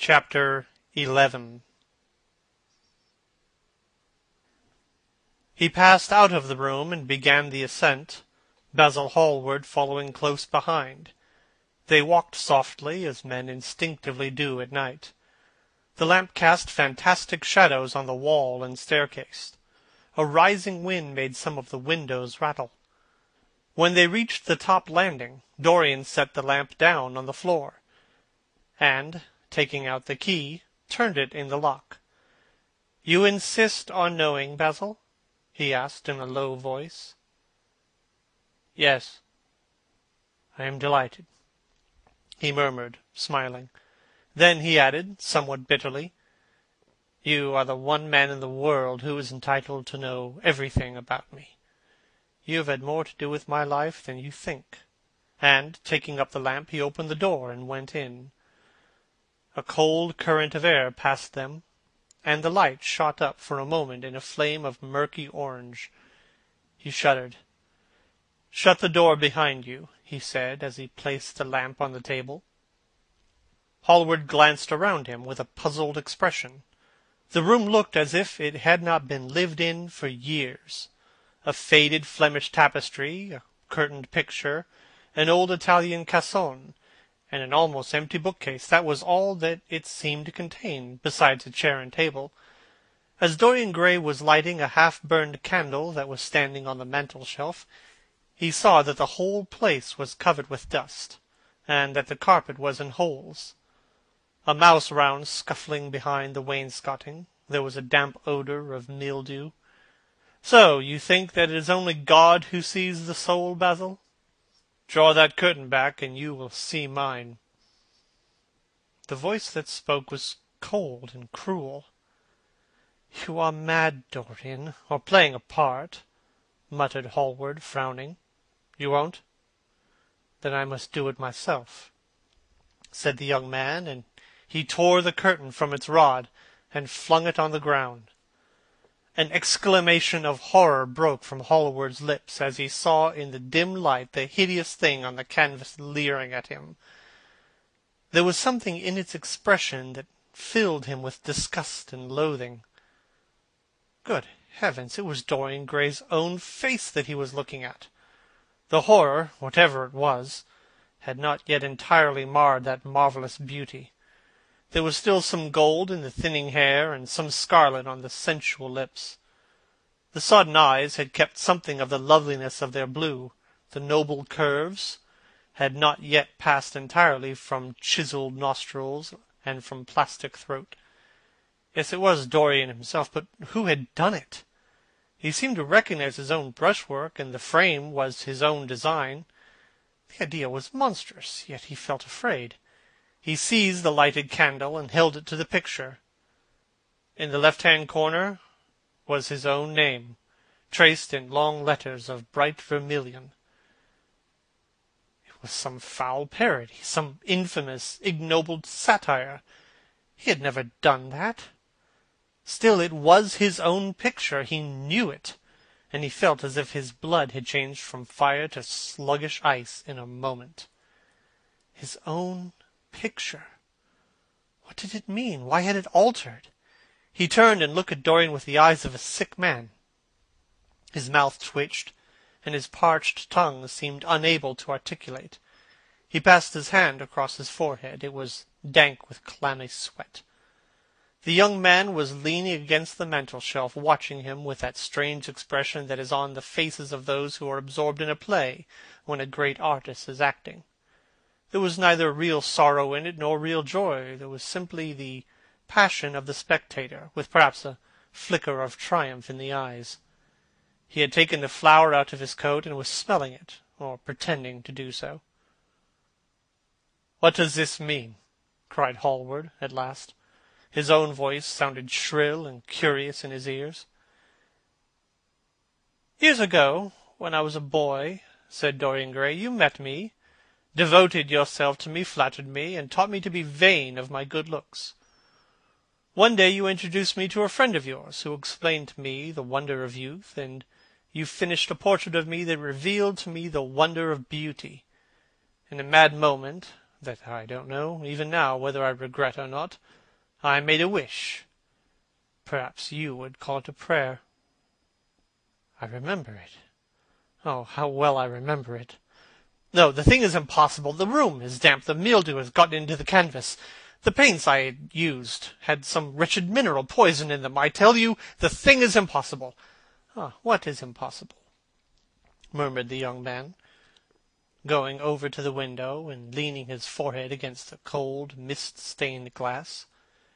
Chapter 11. He passed out of the room and began the ascent, Basil Hallward following close behind. They walked softly, as men instinctively do at night. The lamp cast fantastic shadows on the wall and staircase. A rising wind made some of the windows rattle. When they reached the top landing, Dorian set the lamp down on the floor, and, taking out the key, turned it in the lock. "You insist on knowing, Basil?" he asked in a low voice. "Yes." "I am delighted," he murmured, smiling. Then he added, somewhat bitterly, "You are the one man in the world who is entitled to know everything about me. You have had more to do with my life than you think." And, taking up the lamp, he opened the door and went in. A cold current of air passed them, and the light shot up for a moment in a flame of murky orange. He shuddered. "Shut the door behind you," he said, as he placed the lamp on the table. Hallward glanced around him with a puzzled expression. The room looked as if it had not been lived in for years. A faded Flemish tapestry, a curtained picture, an old Italian cassone, and an almost empty bookcase. That was all that it seemed to contain, besides a chair and table. As Dorian Gray was lighting a half-burned candle that was standing on the mantel-shelf, he saw that the whole place was covered with dust, and that the carpet was in holes. A mouse ran scuffling behind the wainscoting. There was a damp odour of mildew. "So you think that it is only God who sees the soul, Basil? Draw that curtain back, and you will see mine." The voice that spoke was cold and cruel. "You are mad, Dorian, or playing a part," muttered Hallward, frowning. "You won't? Then I must do it myself," said the young man, and he tore the curtain from its rod and flung it on the ground. An exclamation of horror broke from Hallward's lips as he saw in the dim light the hideous thing on the canvas leering at him. There was something in its expression that filled him with disgust and loathing. Good heavens! It was Dorian Gray's own face that he was looking at. The horror, whatever it was, had not yet entirely marred that marvellous beauty. There was still some gold in the thinning hair and some scarlet on the sensual lips. The sodden eyes had kept something of the loveliness of their blue. The noble curves had not yet passed entirely from chiselled nostrils and from plastic throat. Yes, it was Dorian himself, but who had done it? He seemed to recognize his own brushwork, and the frame was his own design. The idea was monstrous, yet he felt afraid. He seized the lighted candle and held it to the picture. In the left-hand corner was his own name, traced in long letters of bright vermilion. It was some foul parody, some infamous, ignoble satire. He had never done that. Still, it was his own picture. He knew it, and he felt as if his blood had changed from fire to sluggish ice in a moment. His own picture. What did it mean? Why had it altered? He turned and looked at Dorian with the eyes of a sick man. His mouth twitched, and his parched tongue seemed unable to articulate. He passed his hand across his forehead. It was dank with clammy sweat. The young man was leaning against the mantel-shelf, watching him with that strange expression that is on the faces of those who are absorbed in a play when a great artist is acting. There was neither real sorrow in it nor real joy. There was simply the passion of the spectator, with perhaps a flicker of triumph in the eyes. He had taken the flower out of his coat and was smelling it, or pretending to do so. "What does this mean?" cried Hallward at last. His own voice sounded shrill and curious in his ears. "Years ago, when I was a boy," said Dorian Gray, "you met me, devoted yourself to me, flattered me, and taught me to be vain of my good looks. One day you introduced me to a friend of yours, who explained to me the wonder of youth, and you finished a portrait of me that revealed to me the wonder of beauty. In a mad moment that I don't know, even now, whether I regret or not. I made a wish. Perhaps you would call it a prayer. I remember it. Oh, how well I remember it. No, the thing is impossible. The room is damp. The mildew has got into the canvas. The paints I had used had some wretched mineral poison in them. I tell you, the thing is impossible. Ah, what is impossible? Murmured the young man, going over to the window and leaning his forehead against the cold, mist-stained glass.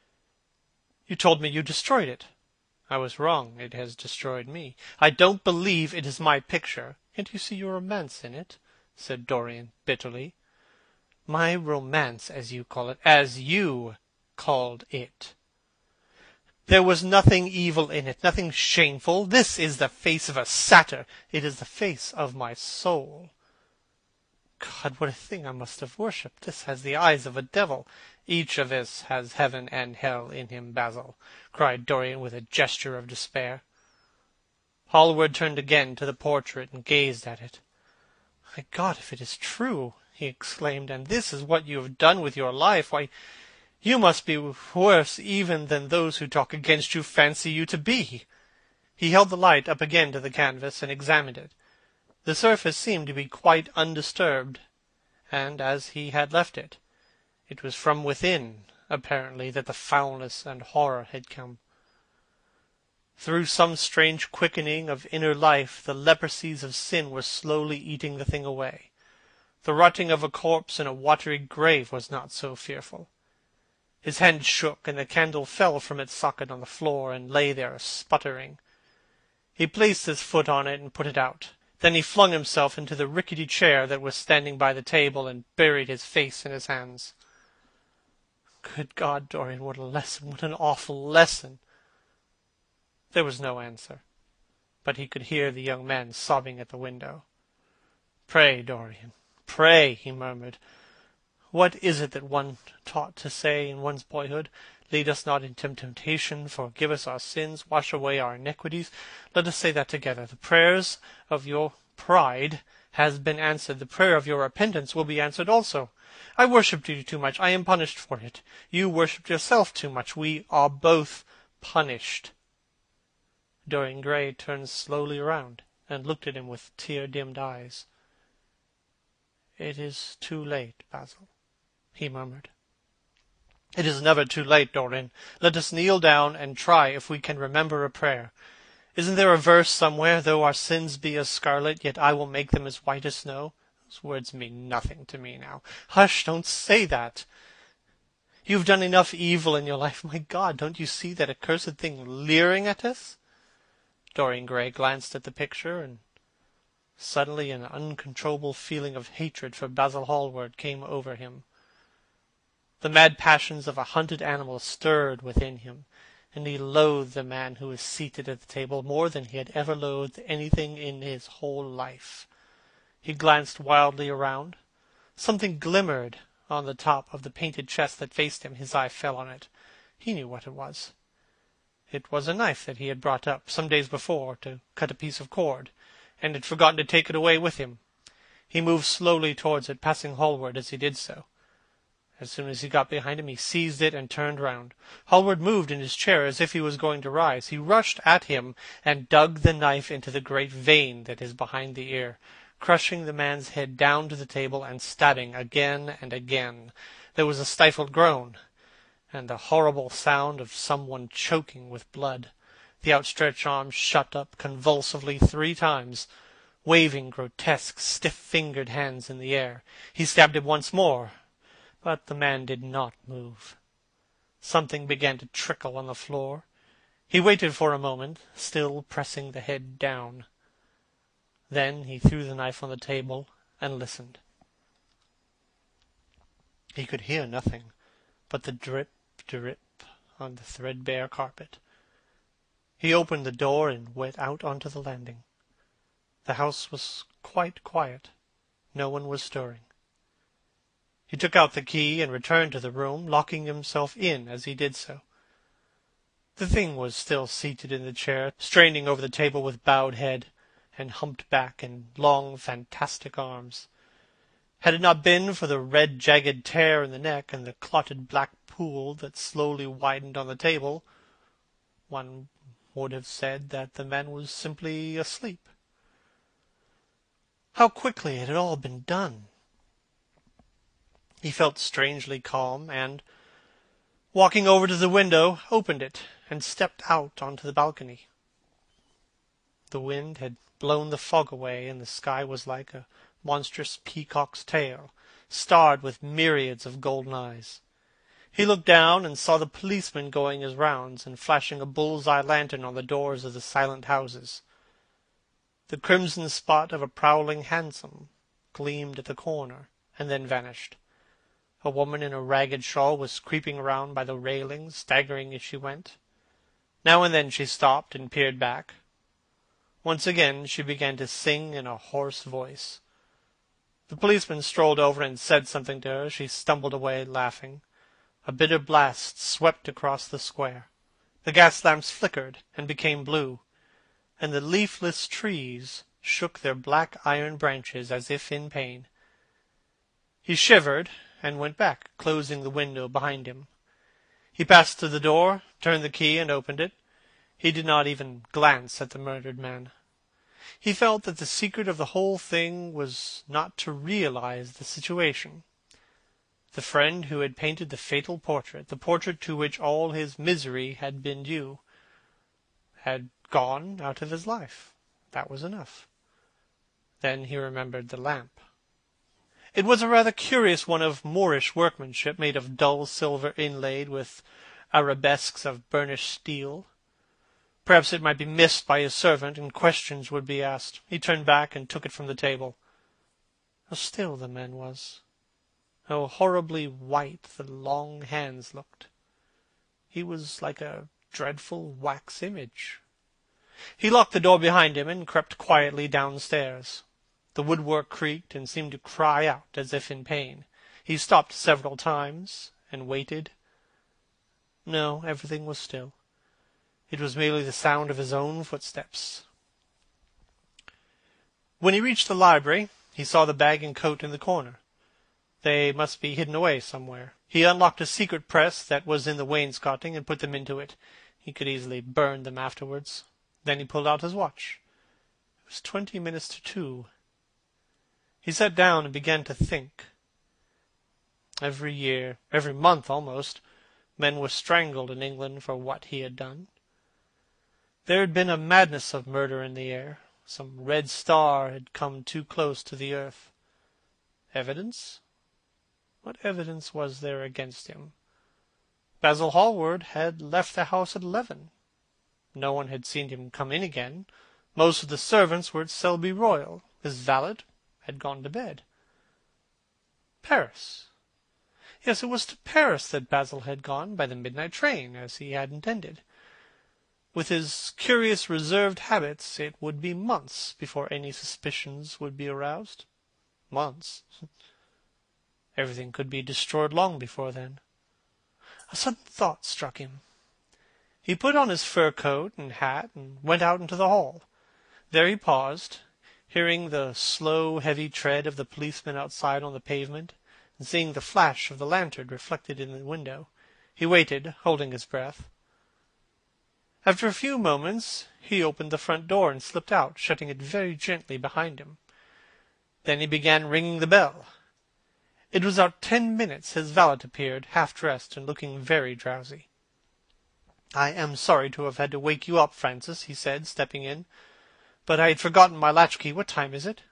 You told me you destroyed it. I was wrong. It has destroyed me. I don't believe it is my picture. Can't you see your romance in it? Said Dorian bitterly. My romance, as you call it. As you called it. There was nothing evil in it, nothing shameful. This is the face of a satyr. It is the face of my soul. God, what a thing I must have worshipped! This has the eyes of a devil. Each of us has heaven and hell in him, Basil, cried Dorian with a gesture of despair. Hallward turned again to the portrait and gazed at it. My God, if it is true, he exclaimed, and this is what you have done with your life, why, you must be worse even than those who talk against you fancy you to be. He held the light up again to the canvas and examined it. The surface seemed to be quite undisturbed, and as he had left it. It was from within, apparently, that the foulness and horror had come. Through some strange quickening of inner life, the leprosies of sin were slowly eating the thing away. The rotting of a corpse in a watery grave was not so fearful. His hand shook, and the candle fell from its socket on the floor and lay there sputtering. He placed his foot on it and put it out. Then he flung himself into the rickety chair that was standing by the table and buried his face in his hands. Good God, Dorian, what a lesson, what an awful lesson! There was no answer, but he could hear the young man sobbing at the window. Pray, Dorian, pray, he murmured. What is it that one taught to say in one's boyhood? Lead us not into temptation, forgive us our sins, wash away our iniquities. Let us say that together. The prayers of your pride has been answered. The prayer of your repentance will be answered also. I worshipped you too much. I am punished for it. You worshipped yourself too much. We are both punished. Dorian Gray turned slowly around and looked at him with tear-dimmed eyes. It is too late, Basil, he murmured. It is never too late, Dorian. Let us kneel down and try if we can remember a prayer. Isn't there a verse somewhere, though our sins be as scarlet, yet I will make them as white as snow? Those words mean nothing to me now. Hush, don't say that. You've done enough evil in your life. My God, don't you see that accursed thing leering at us? Dorian Gray glanced at the picture, and suddenly an uncontrollable feeling of hatred for Basil Hallward came over him. The mad passions of a hunted animal stirred within him, and he loathed the man who was seated at the table more than he had ever loathed anything in his whole life. He glanced wildly around. Something glimmered on the top of the painted chest that faced him. His eye fell on it. He knew what it was. It was a knife that he had brought up some days before to cut a piece of cord, and had forgotten to take it away with him. He moved slowly towards it, passing Hallward as he did so. As soon as he got behind him, he seized it and turned round. Hallward moved in his chair as if he was going to rise. He rushed at him and dug the knife into the great vein that is behind the ear, crushing the man's head down to the table and stabbing again and again. There was a stifled groan, and the horrible sound of someone choking with blood. The outstretched arm shot up convulsively 3 times, waving grotesque, stiff-fingered hands in the air. He stabbed him once more, but the man did not move. Something began to trickle on the floor. He waited for a moment, still pressing the head down. Then he threw the knife on the table and listened. He could hear nothing but the drip, drip on the threadbare carpet. He opened the door and went out onto the landing. The house was quite quiet. No one was stirring. He took out the key and returned to the room, locking himself in as he did so. The thing was still seated in the chair, straining over the table with bowed head and humped back and long, fantastic arms. Had it not been for the red jagged tear in the neck and the clotted black pool that slowly widened on the table, one would have said that the man was simply asleep. How quickly it had all been done! He felt strangely calm, and, walking over to the window, opened it and stepped out onto the balcony. The wind had blown the fog away, and the sky was like a monstrous peacock's tail, starred with myriads of golden eyes. He looked down and saw the policeman going his rounds and flashing a bull's-eye lantern on the doors of the silent houses. The crimson spot of a prowling hansom gleamed at the corner and then vanished. A woman in a ragged shawl was creeping around by the railings, staggering as she went. Now and then she stopped and peered back. Once again she began to sing in a hoarse voice. The policeman strolled over and said something to her. She stumbled away, laughing. A bitter blast swept across the square. The gas lamps flickered and became blue, and the leafless trees shook their black iron branches as if in pain. He shivered and went back, closing the window behind him. He passed to the door, turned the key, and opened it. He did not even glance at the murdered man. He felt that the secret of the whole thing was not to realize the situation. The friend who had painted the fatal portrait, the portrait to which all his misery had been due, had gone out of his life. That was enough. Then he remembered the lamp. It was a rather curious one of Moorish workmanship, made of dull silver inlaid with arabesques of burnished steel. Perhaps it might be missed by his servant, and questions would be asked. He turned back and took it from the table. How still the man was! How horribly white the long hands looked! He was like a dreadful wax image. He locked the door behind him and crept quietly downstairs. The woodwork creaked and seemed to cry out as if in pain. He stopped several times and waited. No, everything was still. It was merely the sound of his own footsteps. When he reached the library, he saw the bag and coat in the corner. They must be hidden away somewhere. He unlocked a secret press that was in the wainscoting and put them into it. He could easily burn them afterwards. Then he pulled out his watch. It was 20 minutes to 2. He sat down and began to think. Every year, every month almost, men were strangled in England for what he had done. There had been a madness of murder in the air. Some red star had come too close to the earth. Evidence? What evidence was there against him? Basil Hallward had left the house at 11. No one had seen him come in again. Most of the servants were at Selby Royal. His valet had gone to bed. Paris. Yes, it was to Paris that Basil had gone by the midnight train, as he had intended. With his curious reserved habits, it would be months before any suspicions would be aroused. Months. Everything could be destroyed long before then. A sudden thought struck him. He put on his fur coat and hat and went out into the hall. There he paused, hearing the slow, heavy tread of the policeman outside on the pavement, and seeing the flash of the lantern reflected in the window. He waited, holding his breath. After a few moments, he opened the front door and slipped out, shutting it very gently behind him. Then he began ringing the bell. It was about 10 minutes his valet appeared, half-dressed and looking very drowsy. "I am sorry to have had to wake you up, Francis," he said, stepping in, "but I had forgotten my latchkey. What time is it?"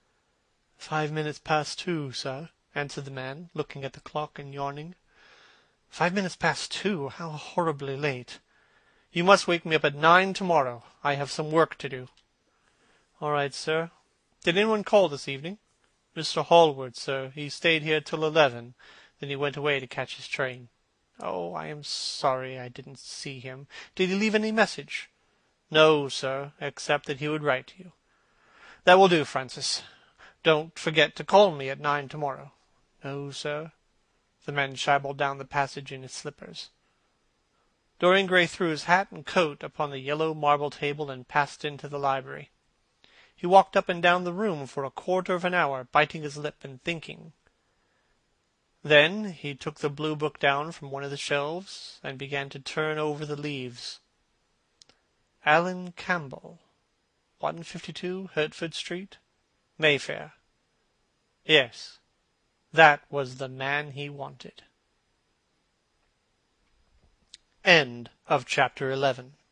5 minutes past 2, sir," answered the man, looking at the clock and yawning. 5 minutes past 2? How horribly late. You must wake me up at 9 tomorrow. I have some work to do." "All right, sir. Did anyone call this evening?" "Mr. Hallward, sir. He stayed here till 11. Then he went away to catch his train." "Oh, I am sorry I didn't see him. Did he leave any message?" "No, sir, except that he would write to you." "That will do, Francis. Don't forget to call me at 9 tomorrow." "No, sir." The man shambled down the passage in his slippers. Dorian Gray threw his hat and coat upon the yellow marble table and passed into the library. He walked up and down the room for a quarter of an hour, biting his lip and thinking. Then he took the blue book down from one of the shelves and began to turn over the leaves. Alan Campbell, 152 Hertford Street, Mayfair. Yes, that was the man he wanted. End of chapter 11.